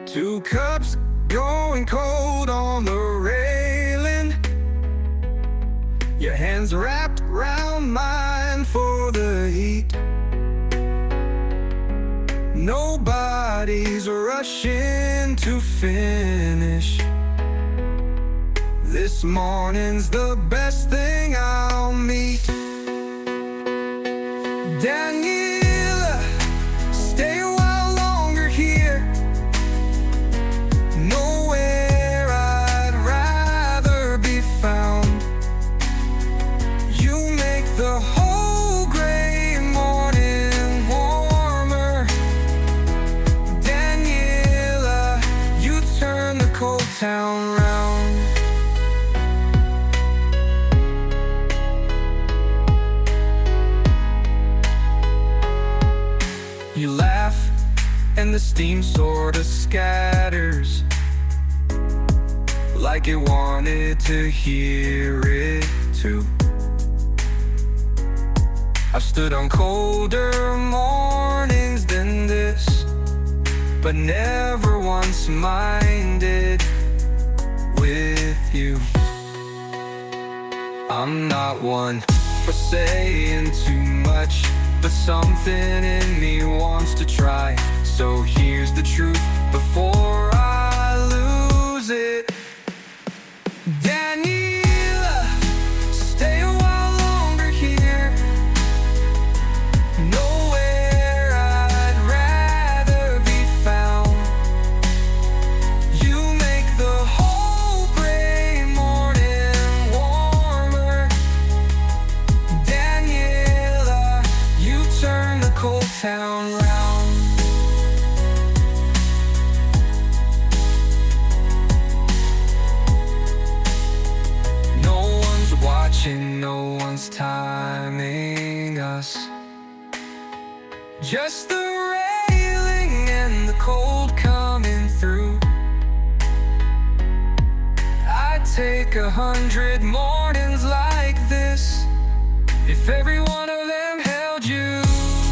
Two cups going cold on the railing, your hands wrapped around mine for the heat. Nobody's rushing to finish. This morning's the best thing I'll meet. Daniela, stay a while longer here. Nowhere I'd rather be found. You make the whole gray morning warmer. Daniela, you turn the cold town round. You laugh, and the steam sorta scatters, like it wanted to hear it too. I've stood on colder mornings than this, but never once minded with you. I'm not one for saying too much, but something in me wants to try. So here's the truth before I lose it. Daniela, stay a while longer here. Nowhere I'd rather be found. You make the whole gray morning warmer. Daniela, you turn the cold town round. No one's watching, no one's timing us. Just the railing and the cold coming through. I'd take 100 mornings like this if every one of them held you.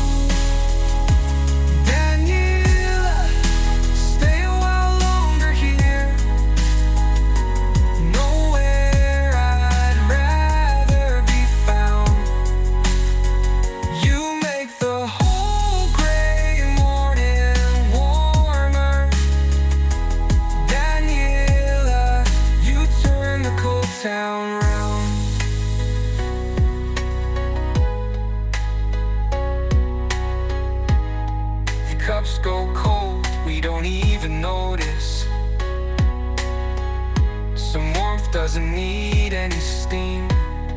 Daniela, stay a while longer here. Nowhere I'd rather be found. You make the whole gray morning warmer. Daniela, you turn the cold town round. Cups go cold, we don't even notice. Some warmth doesn't need any steam.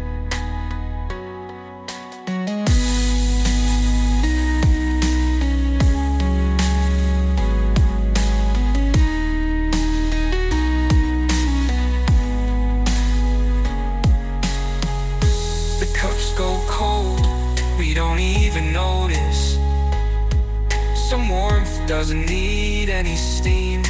The cups go cold, we don't even notice. Some warmth doesn't need any steam.